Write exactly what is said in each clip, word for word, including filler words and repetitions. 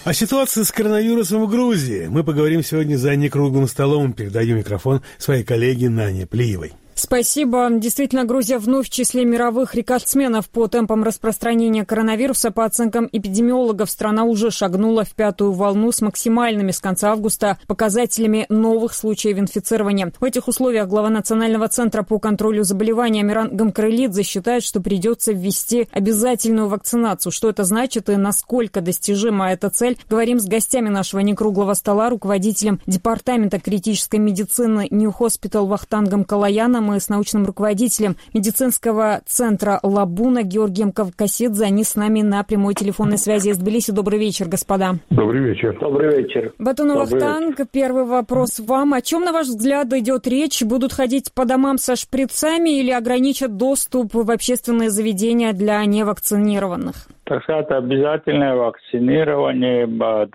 О ситуации с коронавирусом в Грузии мы поговорим сегодня за некруглым столом. Передаю микрофон своей коллеге Нане Плиевой. Спасибо. Действительно, Грузия вновь в числе мировых рекордсменов по темпам распространения коронавируса. По оценкам эпидемиологов, страна уже шагнула в пятую волну с максимальными с конца августа показателями новых случаев инфицирования. В этих условиях глава Национального центра по контролю заболеваний Амиран Гамкаралидзе считает, что придется ввести обязательную вакцинацию. Что это значит и насколько достижима эта цель, говорим с гостями нашего некруглого стола, руководителем департамента критической медицины New Hospital Вахтангом Калаяном и с научным руководителем медицинского центра Лабуна Георгием Кавкасидзе. Они с нами на прямой телефонной связи из Тбилиси. Добрый вечер, господа. Добрый вечер. Добрый вечер. Батону Вахтанг, первый вопрос вам. О чем, на ваш взгляд, идет речь? Будут ходить по домам со шприцами или ограничат доступ в общественные заведения для невакцинированных? Так сказать, обязательное вакцинирование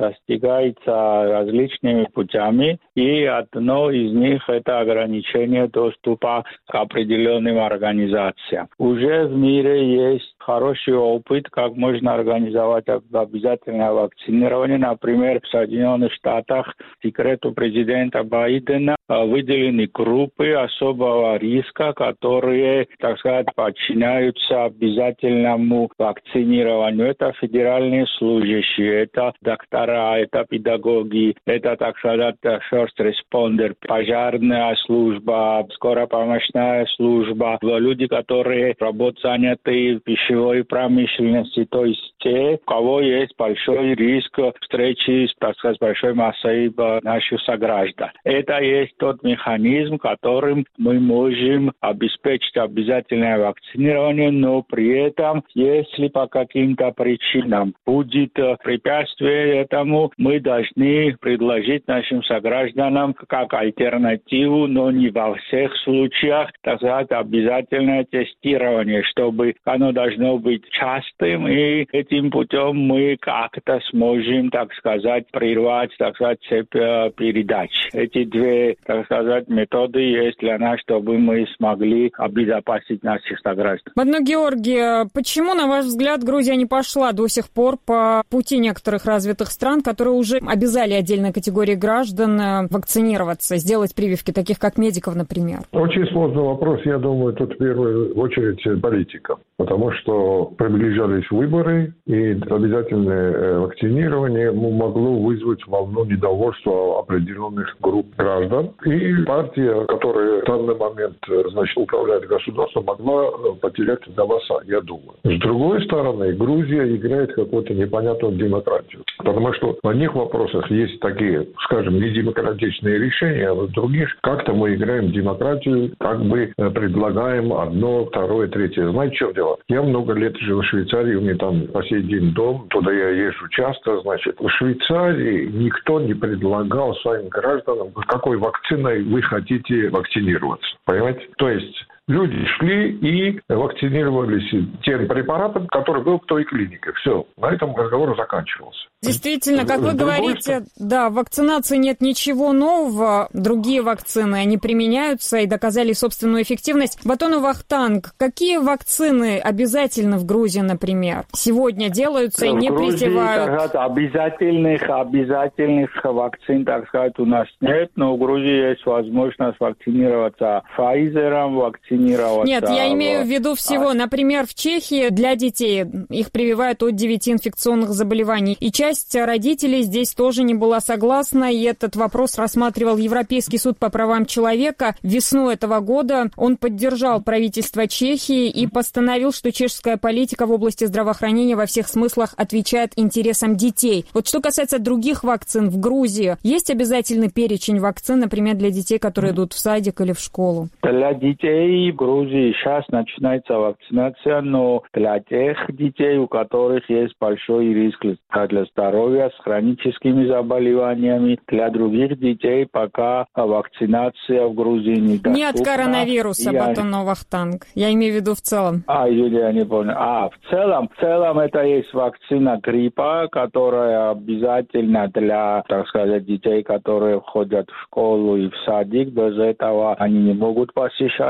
достигается различными путями, и одно из них – это ограничение доступа к определенным организациям. Уже в мире есть хороший опыт, как можно организовать обязательное вакцинирование. Например, в Соединенных Штатах секрету президента Байдена выделены группы особого риска, которые, так сказать, подчиняются обязательному вакцинированию. Это федеральные служащие, это доктора, это педагоги, это, так сказать, first responder, пожарная служба, скоропомощная служба, люди, которые работают заняты в пищевой промышленности, то есть те, у кого есть большой риск встречи, так сказать, с большой массой наших сограждан. Это есть тот механизм, которым мы можем обеспечить обязательное вакцинирование, но при этом, если по каким-то причинам будет препятствие этому, мы должны предложить нашим согражданам как альтернативу, но не во всех случаях, так сказать, обязательное тестирование, чтобы оно должно быть частым, и этим путем мы как-то сможем, так сказать, прервать, так сказать, цепь передач. Эти две, так сказать, методы есть для нас, чтобы мы смогли обезопасить наших сограждан. Батону Георгий, почему, на ваш взгляд, Грузия не пошла до сих пор по пути некоторых развитых стран, которые уже обязали отдельной категории граждан вакцинироваться, сделать прививки, таких как медиков, например? Очень сложный вопрос, я думаю, тут в первую очередь политикам, потому что приближались выборы, и обязательное вакцинирование могло вызвать волну недовольства определенных групп граждан. И партия, которая в данный момент, значит, управляет государством, могла потерять голоса, я думаю. С другой стороны, Грузия играет какую-то непонятную демократию, потому что в одних вопросах есть такие, скажем, недемократичные решения, а в других как-то мы играем в демократию, как бы предлагаем одно, второе, третье. Знаете, в чем дело? Я много лет жил в Швейцарии, у меня там по сей день дом, туда я езжу часто, значит. В Швейцарии никто не предлагал своим гражданам, какой вакциной вы хотите вакцинироваться. Понимаете? То есть люди шли и вакцинировались тем препаратом, который был в той клинике. Все, на этом разговор заканчивался. Действительно, как вы говорите, да, в вакцинации нет ничего нового. Другие вакцины, они применяются и доказали собственную эффективность. Батону Вахтанг, какие вакцины обязательны в Грузии, например, сегодня делаются и не призывают? В Грузии, обязательных, обязательных вакцин, так сказать, у нас нет, но в Грузии есть возможность вакцинироваться Pfizer, вакцинироваться... Нет, я имею в виду всего. Например, в Чехии для детей их прививают от девяти инфекционных заболеваний. И часть родителей здесь тоже не была согласна, и этот вопрос рассматривал Европейский суд по правам человека. Весной этого года он поддержал правительство Чехии и постановил, что чешская политика в области здравоохранения во всех смыслах отвечает интересам детей. Вот что касается других вакцин в Грузии, есть обязательный перечень вакцин, например, для детей, которые идут в садик или в школу? Для детей в Грузии сейчас начинается вакцинация, но для тех детей, у которых есть большой риск для здоровья с хроническими заболеваниями, для других детей пока вакцинация в Грузии не доступна. Не от коронавируса, я... Батону Вахтанг. Я имею в виду в целом. А, Юлия, не понял. А, в целом, в целом это есть вакцина гриппа, которая обязательна для, так сказать, детей, которые ходят в школу и в садик. Без этого они не могут посещать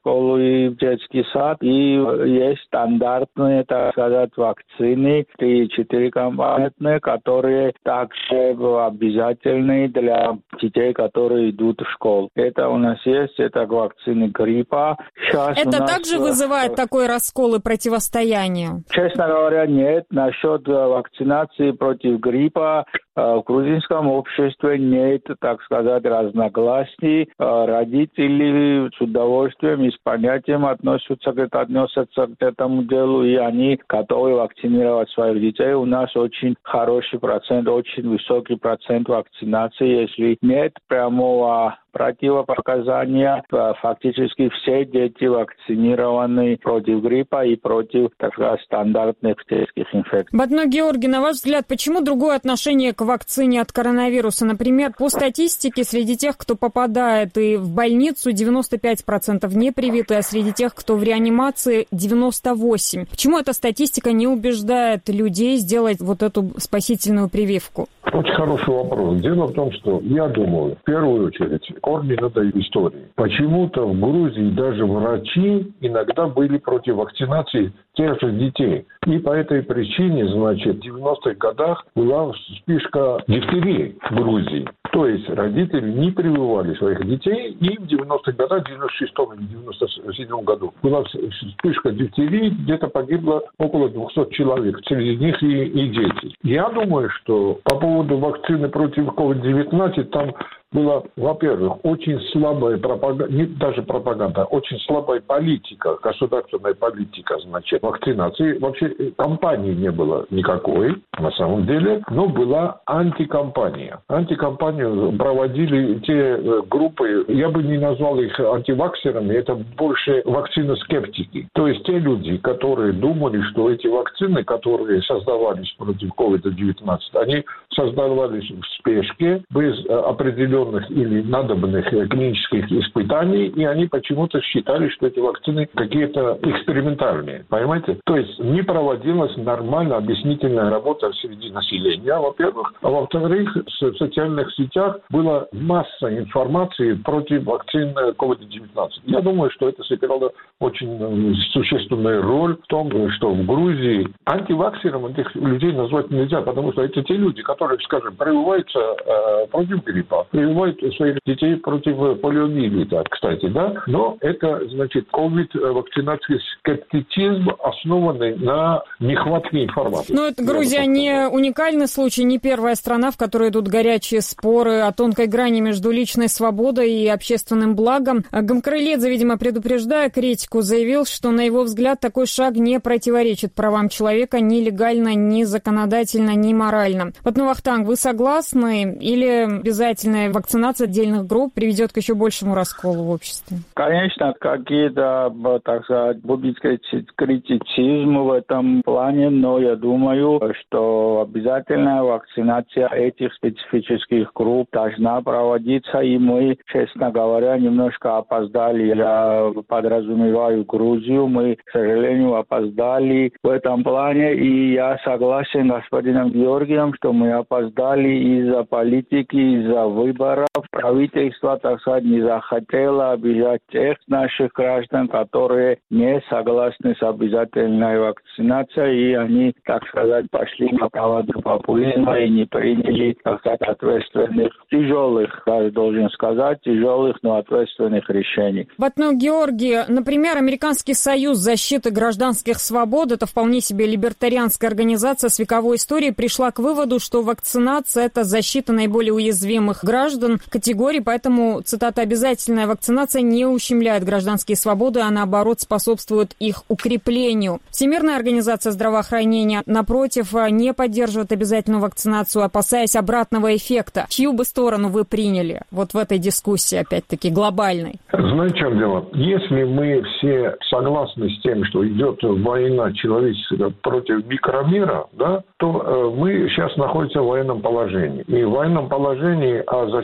школу и в детский сад. И есть стандартные, так сказать, вакцины, три-четыре компонентные, которые также обязательны для детей, которые идут в школу. Это у нас есть, это вакцины гриппа. Сейчас это нас... также вызывает такой раскол и противостояние? Честно говоря, нет. Насчет вакцинации против гриппа в грузинском обществе нет, так сказать, разногласий. Родители с удовольствием и с понятием относятся к, относятся к этому делу, и они готовы вакцинировать своих детей. У нас очень хороший процент, очень высокий процент вакцинации. Если нет прямого противопоказания, фактически все дети вакцинированы против гриппа и против, так сказать, стандартных детских инфекций. Батной Георгий, на ваш взгляд, почему другое отношение к вакцине от коронавируса? Например, по статистике, среди тех, кто попадает и в больницу, девяносто пять процентов не привиты, а среди тех, кто в реанимации, девяносто восемь процентов. Почему эта статистика не убеждает людей сделать вот эту спасительную прививку? Очень хороший вопрос. Дело в том, что я думаю, в первую очередь, корни надо в истории. Почему-то в Грузии даже врачи иногда были против вакцинации тех же детей. И по этой причине, значит, в девяностых годах была вспышка дифтерии в Грузии. То есть родители не прививали своих детей, и в девяностых годах, в девяносто шестом или девяносто седьмом году была вспышка дифтерии, где-то погибло около двухсот человек, среди них и, и дети. Я думаю, что по поводу вакцины против ковид девятнадцать там была, во-первых, очень слабая пропаганда, не даже пропаганда, а очень слабая политика, государственная политика, значит, вакцинации. Вообще кампании не было никакой, на самом деле, но была антикампания. Антикампанию проводили те группы, я бы не назвал их антиваксерами, это больше вакциноскептики. То есть те люди, которые думали, что эти вакцины, которые создавались против ковид девятнадцать, они создавались в спешке, без определенных или надобных клинических испытаний, и они почему-то считали, что эти вакцины какие-то экспериментальные. Понимаете? То есть не проводилась нормальная объяснительная работа среди населения, во-первых. А во-вторых, в социальных сетях была масса информации против вакцин ковид девятнадцать. Я думаю, что это сыграло очень существенную роль в том, что в Грузии антиваксером этих людей назвать нельзя, потому что это те люди, которые, скажем, прививаются э, против гриппа, прививают своих детей против полиомиелита, кстати, да, но это, значит, ковид-вакцинации скептицизм, основанный на нехватке информации. Но это Грузия не уникальный случай, не первая страна, в которой идут горячие споры о тонкой грани между личной свободой и общественным благом. Гамкрылидзе, видимо, предупреждая критику, заявил, что, на его взгляд, такой шаг не противоречит правам человека ни легально, ни законодательно, ни морально. Батной Вахтанг, вы согласны или обязательная вакцинация отдельных групп приведет к еще большему расколу в обществе? Конечно, какие-то, так сказать, будет критицизм в этом плане, но я думаю, что обязательная вакцинация этих специфических групп должна проводиться, и мы, честно говоря, немножко опоздали. Я подразумеваю Грузию, мы, к сожалению, опоздали в этом плане, и я согласен с господином Георгием, что мы опоздали из-за политики, из-за выборов. Правительство, так сказать, не захотело обижать тех наших граждан, которые не согласны с обязательной вакцинацией, и они, так сказать, пошли на поводу популизма и не приняли, так сказать, ответственных, тяжелых, я должен сказать, тяжелых, но ответственных решений. Батной Георгий, например, Американский союз защиты гражданских свобод, это вполне себе либертарианская организация с вековой историей, пришла к выводу, что вакцинация – это защита наиболее уязвимых граждан категорий, поэтому, цитата, обязательная вакцинация не ущемляет гражданские свободы, а наоборот способствует их укреплению. Всемирная организация здравоохранения, напротив, не поддерживает обязательную вакцинацию, опасаясь обратного эффекта. Чью бы сторону вы приняли вот в этой дискуссии, опять-таки, глобальной? Знаете, в чем дело? Если мы все согласны с тем, что идет война человеческая против микромира, да, то э, мы сейчас находимся в военном положении. И в военном положении о защитах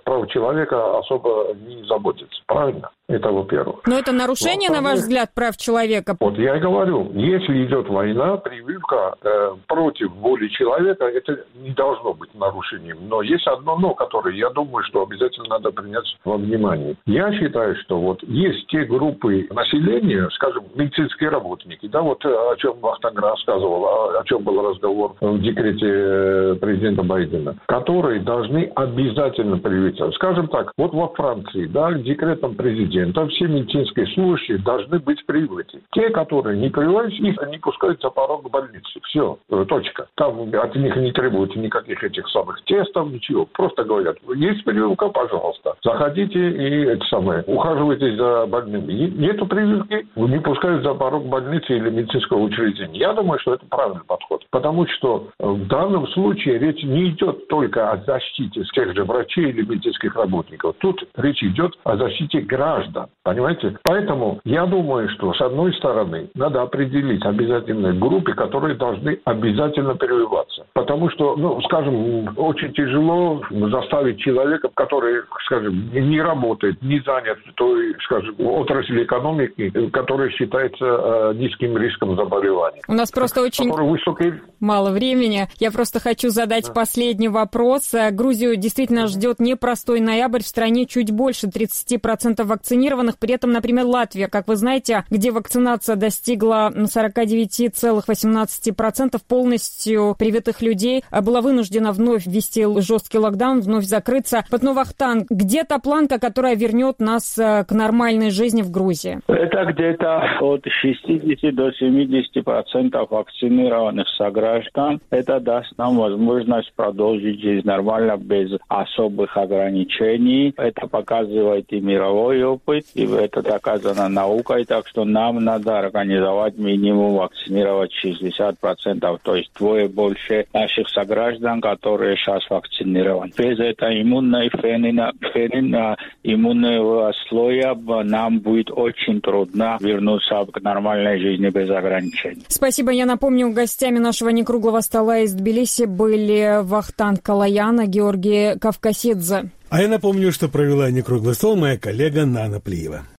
прав человека особо не заботится. Правильно? Это во-первых. Но это нарушение, на ваш взгляд, прав человека? Вот я и говорю, если идет война, прививка э, против воли человека, это не должно быть нарушением. Но есть одно «но», которое, я думаю, что обязательно надо принять во внимание. Я считаю, что вот есть те группы населения, скажем, медицинские работники, да, вот о чем Вахтанг рассказывал, о, о чем был разговор в декрете президента Байдена, которые должны обязательно привиться. Скажем так, вот во Франции, да, декретом президента все медицинские служащие должны быть привиты. Те, которые не прививаются, их не пускают за порог больницы. Все, точка. Там от них не требуется никаких этих самых тестов, ничего. Просто говорят, есть прививка, пожалуйста. Заходите и это самое, ухаживайте за больными. Нету прививки, не пускают за порог больницы или медицинского учреждения. Я думаю, что это правильный подход. Потому что в данном случае речь не идет только о защите тех же врачей или медицинских работников. Тут речь идет о защите граждан. Понимаете? Поэтому я думаю, что с одной стороны надо определить обязательные группы, которые должны обязательно прививаться. Потому что, ну, скажем, очень тяжело заставить человека, который, скажем, не работает, не занят в той, скажем, отрасли экономики, которая считается э, низким риском заболеваний. У нас просто очень высокий... мало времени. Я просто хочу задать да. последний вопрос. Грузию действительно ждет непростой ноябрь. В стране чуть больше тридцать процентов вакцинированных. При этом, например, Латвия, как вы знаете, где вакцинация достигла сорок девять целых восемнадцать сотых процента полностью привитых людей, была вынуждена вновь ввести жесткий локдаун, вновь закрыться. Вот, ну, Вахтанг, где та планка, которая вернет нас к нормальной жизни в Грузии? Это где-то от шестидесяти до семидесяти процентов вакцинированных сограждан. Это даст нам возможность продолжить жизнь нормально, без особых ограничений. Это показывает и мировой опыт, и это доказано наукой, так что нам надо организовать минимум вакцинировать шестьдесят процентов, то есть двое больше наших сограждан, которые сейчас вакцинированы. Без этого иммунной фенина, фенина, иммунного слоя нам будет очень трудно вернуться к нормальной жизни без ограничений. Спасибо. Я напомню, гостями нашего некруглого стола из Тбилиси были Вахтанг Калаян и Георгий Кавкасидзе. А я напомню, что провела некруглый стол моя коллега Нана Плиева.